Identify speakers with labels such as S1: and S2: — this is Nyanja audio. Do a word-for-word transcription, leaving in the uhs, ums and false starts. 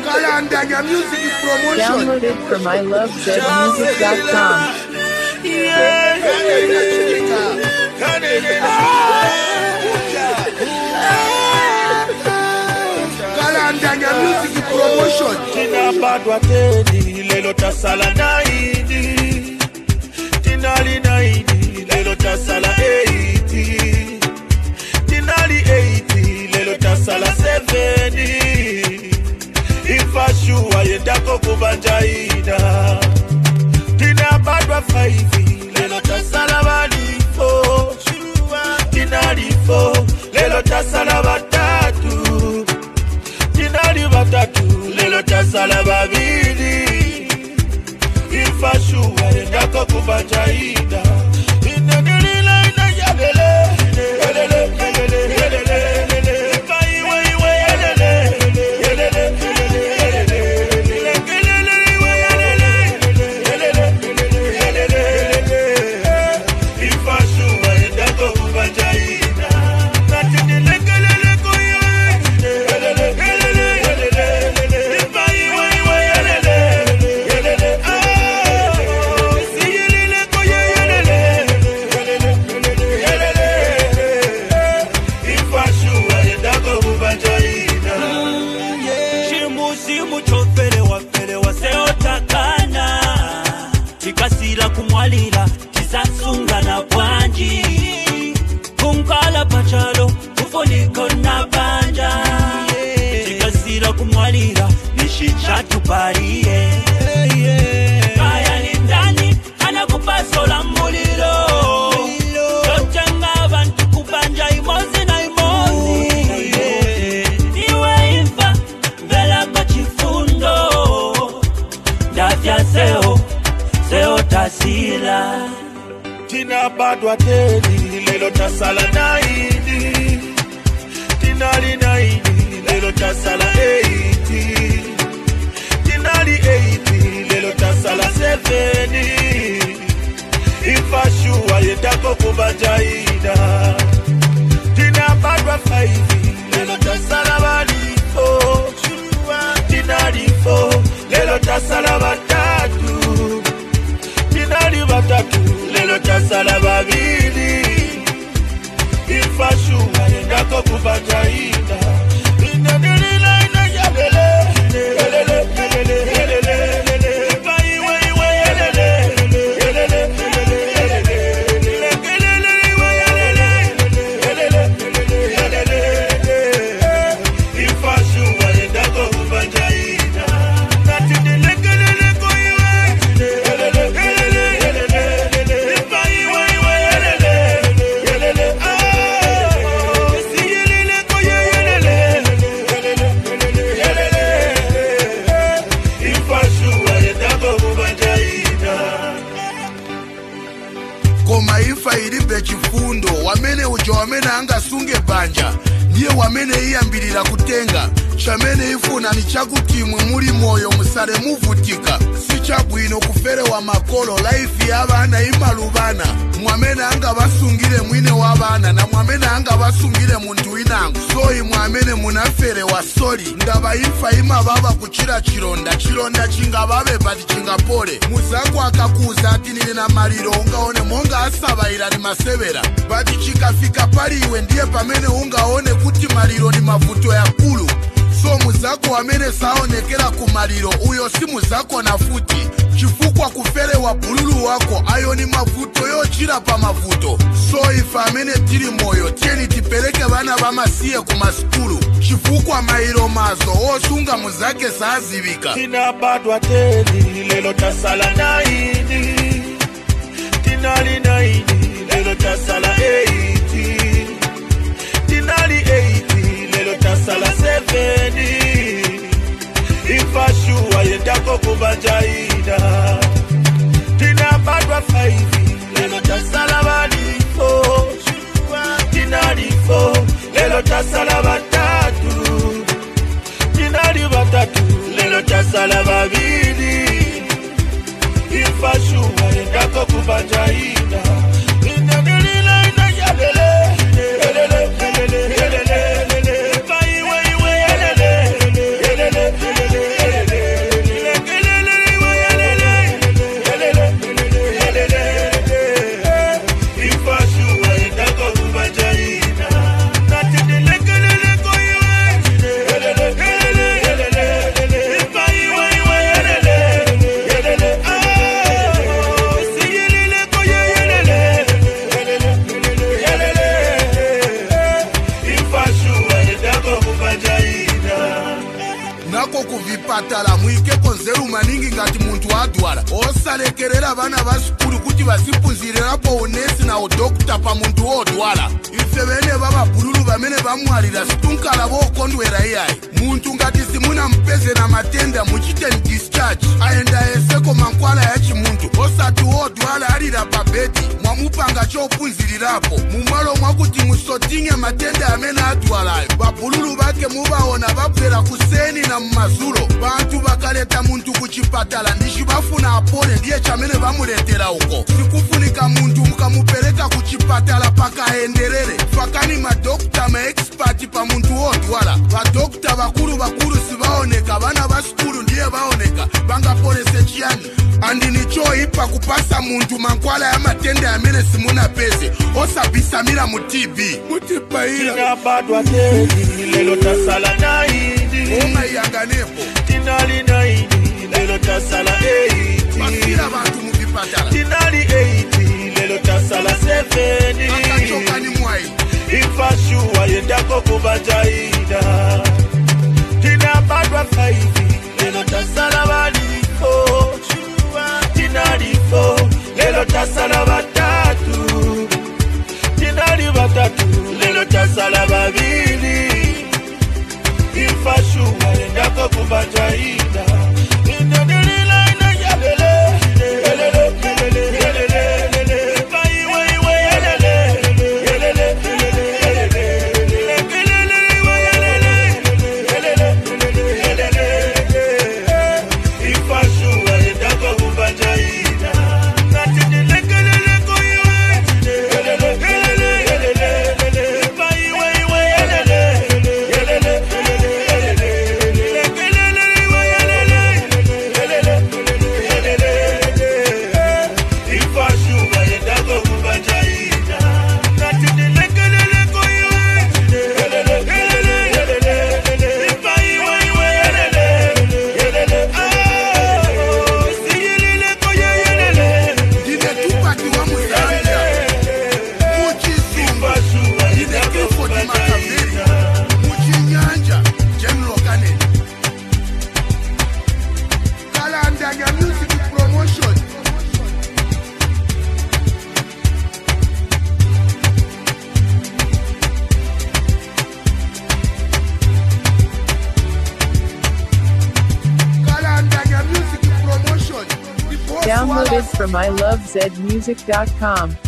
S1: Kalandanya music promotion.
S2: Download it from I love zed music dot com.
S1: Kalandanya music promotion.
S3: Tina badwa tedi lelo tasala naidi. Tinali naidi lelo tasala eighty. Tinali eighty lelo tasala seventy. Ifashua yendako kubanjaida. Tina badwa five lelo tasala bali four. Tinali four lelo tasala batatu. Tinali batatu lelo tasala babili. Ifashua yendako kubanjaida. Inenilila ina yalele. Yalele, yalele, yalele, yalele. Ifaiwe iwe yalele. Yalele, yalele, yalele. Yalele, iwe yalele. Yalele, yalele, yalele. Ifashua yendako kubanjaida. Natinilelele kuye. Yalele, yalele, yalele, yalele. Ifaiwe iwe yalele. Yalele, ah. Siyelele kuye yalele. Yalele, yalele, yalele. Ifashua yendako kubanjaida.
S4: Shimusi muchofere wafere waseotakana. Tikasila kumwalila tisasunga na kwanji. Kunkala pachalo ufoniko na banja. Tikasila kumwalila nishichatu pariye. Kaya ni ndani anakupasola mulilo. Yotenga abantu kubanja imozi na imozi. Iwe imfa vela kwa chifundo. Dafya seo, seo tasila.
S3: Tina badwa tedi lelo tasala naidi. Tinali naidi lelo tasala eighty. Tinali eighty lelo tasala seventy. Ifashua yendako kubanjaida. Tina badwa five lelo tasala bali four. Tinali four lelo tasala batatu. Tinali batatu lelo tasala babili. Ifashua yendako kubanjaida. Inenilila ina yalele. Yalele, yalele, yalele, yalele. Ifaiwe iwe yalele. Yalele, yalele, yalele. Yalele, iwe yalele. Yalele, yalele, yalele. Ifashua yendako kubanjaida. Natinilelele kuye. Yalele, yalele, yalele, yalele. Ifaiwe iwe yalele. Yalele, ah. Siyelele kuye yalele. Yalele, yalele, yalele. Ifashua yendako kubanjaida.
S1: Koma ifa ilibe chifundo. Wamene ujo wamene anga sunge banja. Ndiye wamene iyambirira kutenga. Chamene ifuna ni chakutimwe muri moyo musale muvutika. Si chabwino kufere wa makolo. Life ya bana imalubana. Mwamene anga basungile mwine wa bana. Na mwamene anga basungile muntu inangu. Soi mwamene munafere wa soli. Ndaba ifa ima baba kuchira chironda. Chironda chinga babe bati chinga pole. Muzako akakuza ati nini na mariro. Ungaone monga asaba ilani masebera. Bati chikafika pari iwe ndiye pamene ungaone kuti mariro ni mavuto ya kulu. So muzako wamene saonekera kumaliro. Uyo si muzako na futi. Chifukwa kufere wa bululu wako. Ayo ni mavuto yo chira pa mavuto. So ifa amene tiri moyo. Tieni tipeleke bana bamasiye kumaskulu. Chifukwa mairo mazo. Osunga muzake saazibika.
S3: Tina badwa tedi lelo tasala naidi. Tinali naidi lelo tasala eighty. Tinali eighty lelo tasala seventy. Ifashua yendako kubanjaida. Tina badwa five lelo tasala bali four. Tinali four lelo tasala batatu. Tinali batatu lelo tasala babili. Ifashua yendako kubanjaida. Inenilila ina yalele. Yalele, yalele, yalele, yalele. Ifaiwe iwe yalele. Yalele, yalele, yalele.
S1: vako kuvipatala muikeko nzeru maningi ngati muntu adwala. Osalekerera vana vasikulu kuti vasipunzirirapo unesi na udokta pa muntu odwala. Ife vene vavabululu vamene vamwalira situnkala vokondwera iyayi. Muntu ngati simuna mpeze na matenda muchite discharge aenda eseko mankwala ya chimuntu. Osati odwala alira pa bedi mwamupanga chopunzirirapo mumalo mwakuti musotinge matenda amene adwalayo. Babululu vake muvaona vabwera kuseni na mmazulo. Bantu vakaleta muntu kuchipatala ndishi bafuna apone ndiye chamene vamuletera uko. Sikufunika muntu mukamupereka kuchipatala pakaenderere. Fakani madokta ma-expert pa muntu odwala. Vadokta vakulu vakulu sivaoneka, vana vasikulu ndiye vaoneka. Vangaponese chiyani? Andini choipa kupasa muntu mankwala ya matenda amene simuna peze. Osabisamira mu T B. Mutipaira.
S3: Tina badwa tedi, lelo tasala naidi.
S1: Oma yanganepo.
S3: Tina li naidi, lelo tasala eighty.
S1: Masira bantu muvipatala.
S3: Tina li eighty, lelo tasala seventy.
S1: Makachoka ni mwai.
S3: Ifa shuwa yendako kubajaida. Tina badwa five, lelo tasala bali four. Tina li four, lelo tasala batatu. Tina li batatu, lelo tasala babili. Ifa shuwa yendako kubajaida. Ina nilila ina yalele. Yelele, yelele, yelele, yelele. Ifa iwe iwe yelele. Yelele, yelele, yelele. Yelele, iwe yelele. Yelele, yelele, yelele. Ifa shuwa yendako kubajaida. Nati nilekelele kuiwe. Yelele, yelele, yelele, yelele. Ifa iwe iwe yelele. Yelele, yelele, yelele. Lekelele iwe yelele. Yelele, yelele, yelele. Ifa shuwa yendako kubajaida. Nati nilekelele kuiwe. Yelele, yelele, yelele, yelele. Ifa iwe iwe yelele. Yelele, ah, si yelele kuye yelele.
S1: Dine tupati wa musanja. Muchi sumba.
S3: Ifa shuwa
S1: Dine
S3: yendako
S1: kifo di makaveri.
S3: kubajaida.
S1: Muchi nyanja. General Kane. Kalanda ya music promotion. Kalanda ya music promotion. The boss
S2: Downloaded
S1: wala-
S2: from I love zed music dot com.